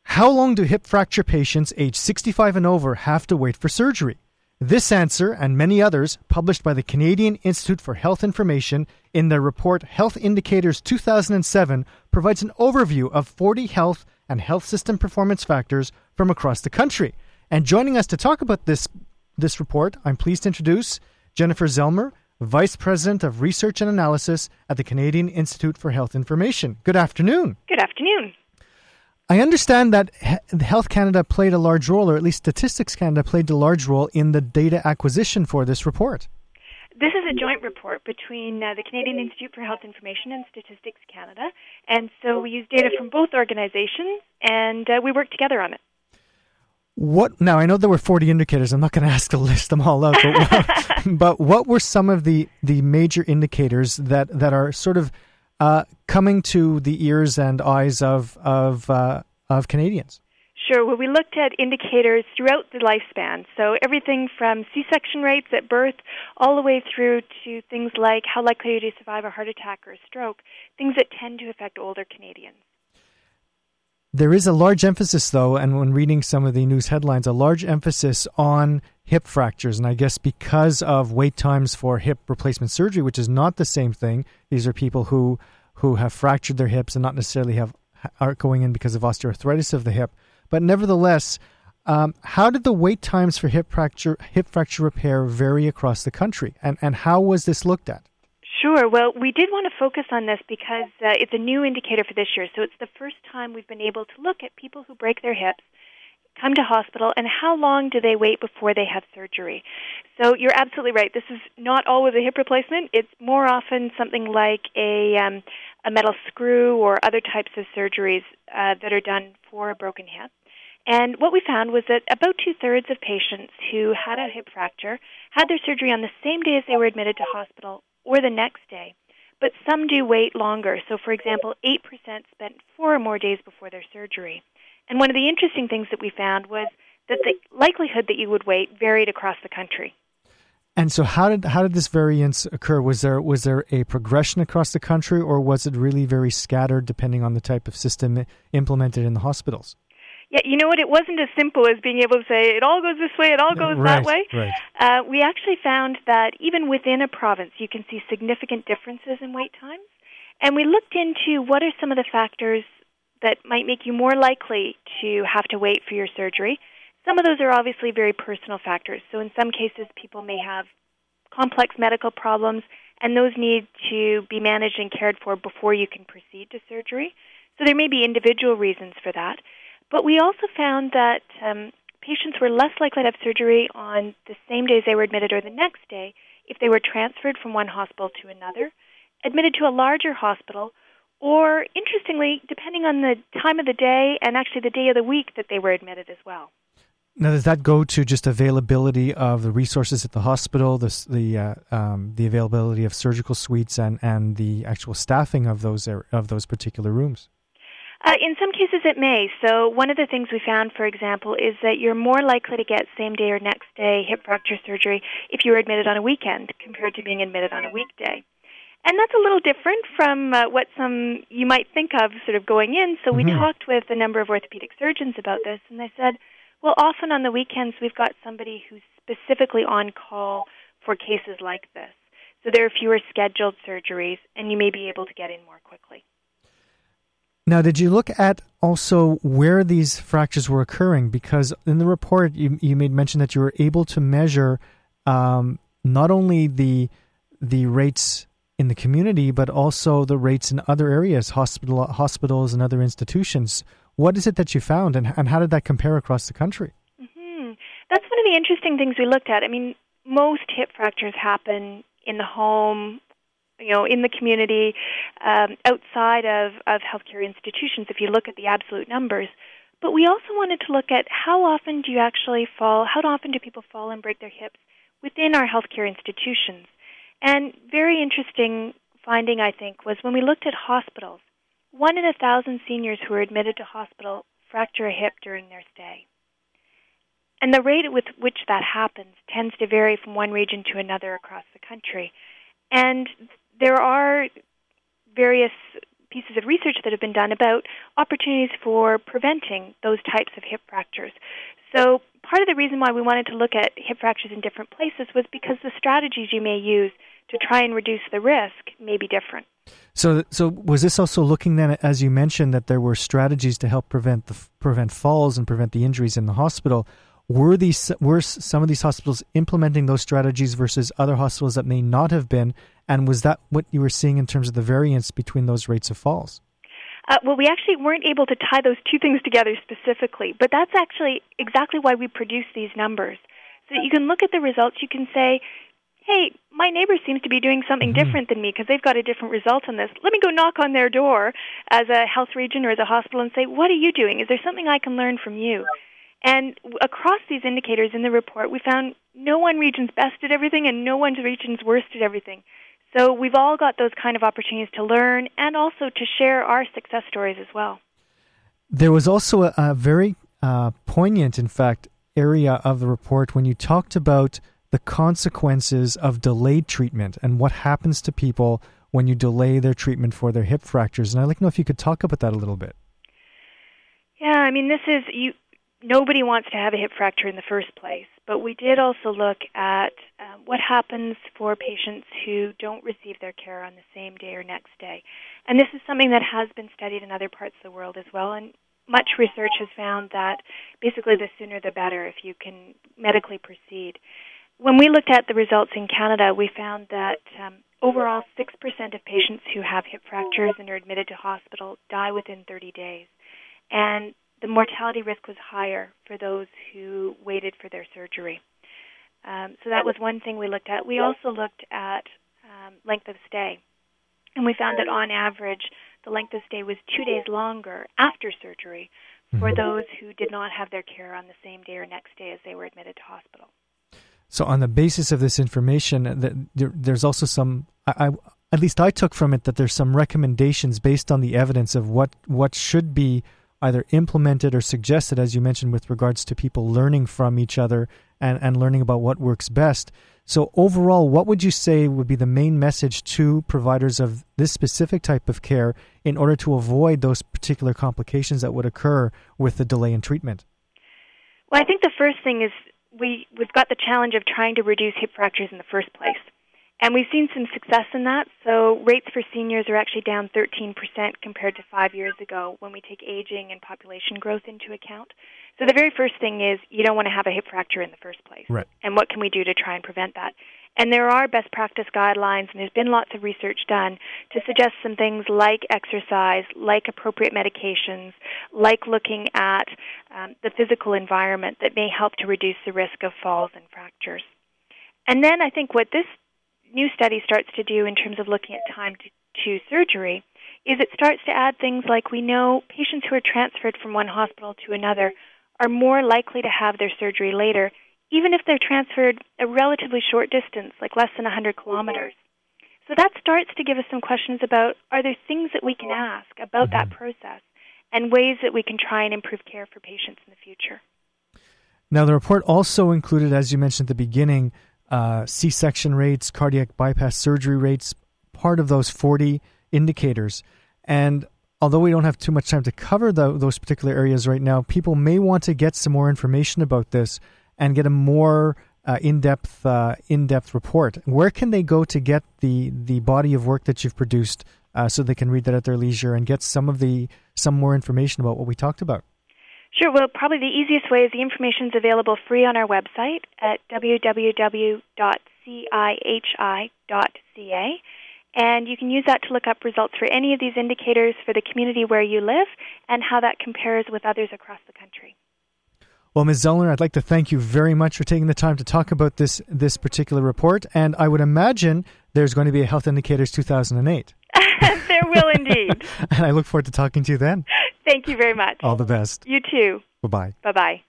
How long do hip fracture patients age 65 and over have to wait for surgery? This answer and many others published by the Canadian Institute for Health Information in their report Health Indicators 2007 provides an overview of 40 health and health system performance factors from across the country. And joining us to talk about this report, I'm pleased to introduce Jennifer Zellmer, Vice President of Research and Analysis at the Canadian Institute for Health Information. Good afternoon. Good afternoon. I understand that Health Canada played a large role, or at least Statistics Canada played a large role in the data acquisition for this report. This is a joint report between the Canadian Institute for Health Information and Statistics Canada, and so we use data from both organizations, and we work together on it. Now, I know there were 40 indicators. I'm not going to ask to list them all out, but what were some of the major indicators that are sort of coming to the ears and eyes of Canadians? Sure. Well, we looked at indicators throughout the lifespan. So everything from C-section rates at birth all the way through to things like how likely are you to survive a heart attack or a stroke, things that tend to affect older Canadians. There is a large emphasis, though, and when reading some of the news headlines, a large emphasis on hip fractures. And I guess because of wait times for hip replacement surgery, which is not the same thing, these are people who have fractured their hips and not necessarily are going in because of osteoarthritis of the hip. But nevertheless, how did the wait times for hip fracture repair vary across the country? And how was this looked at? Sure. Well, we did want to focus on this because it's a new indicator for this year. So it's the first time we've been able to look at people who break their hips, come to hospital, and how long do they wait before they have surgery. So you're absolutely right. This is not always a hip replacement. It's more often something like a metal screw or other types of surgeries that are done for a broken hip. And what we found was that about two-thirds of patients who had a hip fracture had their surgery on the same day as they were admitted to hospital or the next day, but some do wait longer. So, for example, 8% spent 4 or more days before their surgery. And one of the interesting things that we found was that the likelihood that you would wait varied across the country. And so how did this variance occur? Was there a progression across the country, or was it really very scattered depending on the type of system implemented in the hospitals? Yeah, you know what? It wasn't as simple as being able to say, it all goes this way, it all goes that way. Right. We actually found that even within a province, you can see significant differences in wait times. And we looked into what are some of the factors that might make you more likely to have to wait for your surgery. Some of those are obviously very personal factors. So in some cases, people may have complex medical problems, and those need to be managed and cared for before you can proceed to surgery. So there may be individual reasons for that. But we also found that patients were less likely to have surgery on the same days they were admitted or the next day if they were transferred from one hospital to another, admitted to a larger hospital, or, interestingly, depending on the time of the day and actually the day of the week that they were admitted as well. Now, does that go to just availability of the resources at the hospital, the availability of surgical suites, and the actual staffing of those particular rooms? In some cases it may. So one of the things we found, for example, is that you're more likely to get same day or next day hip fracture surgery if you were admitted on a weekend compared to being admitted on a weekday. And that's a little different from what some you might think of sort of going in. So we talked with a number of orthopedic surgeons about this, and they said, well, often on the weekends we've got somebody who's specifically on call for cases like this. So there are fewer scheduled surgeries, and you may be able to get in more quickly. Now, did you look at also where these fractures were occurring? Because in the report, you made mention that you were able to measure not only the rates in the community, but also the rates in other areas, hospitals and other institutions. What is it that you found, and how did that compare across the country? Mm-hmm. That's one of the interesting things we looked at. I mean, most hip fractures happen in the home, in the community, outside of healthcare institutions, if you look at the absolute numbers. But we also wanted to look at how often do people fall and break their hips within our healthcare institutions. And very interesting finding, I think, was when we looked at hospitals, 1 in 1,000 seniors who are admitted to hospital fracture a hip during their stay. And the rate with which that happens tends to vary from one region to another across the country. And there are various pieces of research that have been done about opportunities for preventing those types of hip fractures. So part of the reason why we wanted to look at hip fractures in different places was because the strategies you may use to try and reduce the risk may be different. So was this also looking then, as you mentioned, that there were strategies to help prevent falls and prevent the injuries in the hospital? Were some of these hospitals implementing those strategies versus other hospitals that may not have been? And was that what you were seeing in terms of the variance between those rates of falls? Well, we actually weren't able to tie those two things together specifically, but that's actually exactly why we produce these numbers. So that you can look at the results, you can say, hey, my neighbor seems to be doing something different than me because they've got a different result on this. Let me go knock on their door as a health region or as a hospital and say, what are you doing? Is there something I can learn from you? And across these indicators in the report, we found no one region's best at everything and no one region's worst at everything. So we've all got those kind of opportunities to learn and also to share our success stories as well. There was also a very poignant, in fact, area of the report when you talked about the consequences of delayed treatment and what happens to people when you delay their treatment for their hip fractures. And I'd like to know if you could talk about that a little bit. Yeah, I mean, nobody wants to have a hip fracture in the first place, but we did also look at what happens for patients who don't receive their care on the same day or next day. And this is something that has been studied in other parts of the world as well, and much research has found that basically the sooner the better if you can medically proceed. When we looked at the results in Canada, we found that overall 6% of patients who have hip fractures and are admitted to hospital die within 30 days. And the mortality risk was higher for those who waited for their surgery. So that was one thing we looked at. We also looked at length of stay. And we found that on average, the length of stay was 2 days longer after surgery for those who did not have their care on the same day or next day as they were admitted to hospital. So on the basis of this information, there's also some, at least I took from it that there's some recommendations based on the evidence of what should be either implemented or suggested, as you mentioned, with regards to people learning from each other and learning about what works best. So overall, what would you say would be the main message to providers of this specific type of care in order to avoid those particular complications that would occur with the delay in treatment? Well, I think the first thing is we've got the challenge of trying to reduce hip fractures in the first place. And we've seen some success in that. So rates for seniors are actually down 13% compared to 5 years ago when we take aging and population growth into account. So the very first thing is you don't want to have a hip fracture in the first place. Right. And what can we do to try and prevent that? And there are best practice guidelines, and there's been lots of research done to suggest some things like exercise, like appropriate medications, like looking at the physical environment that may help to reduce the risk of falls and fractures. And then I think what this new study starts to do in terms of looking at time to surgery is it starts to add things like we know patients who are transferred from one hospital to another are more likely to have their surgery later, even if they're transferred a relatively short distance, like less than 100 kilometers. So that starts to give us some questions about, are there things that we can ask about that process and ways that we can try and improve care for patients in the future? Now, the report also included, as you mentioned at the beginning, C-section rates, cardiac bypass surgery rates, part of those 40 indicators. And although we don't have too much time to cover those particular areas right now, people may want to get some more information about this and get a more in-depth report. Where can they go to get the body of work that you've produced so they can read that at their leisure and get some more information about what we talked about? Sure. Well, probably the easiest way is the information is available free on our website at www.cihi.ca. And you can use that to look up results for any of these indicators for the community where you live and how that compares with others across the country. Well, Ms. Zoellner, I'd like to thank you very much for taking the time to talk about this particular report. And I would imagine there's going to be a Health Indicators 2008. There will indeed. And I look forward to talking to you then. Thank you very much. All the best. You too. Bye-bye. Bye-bye.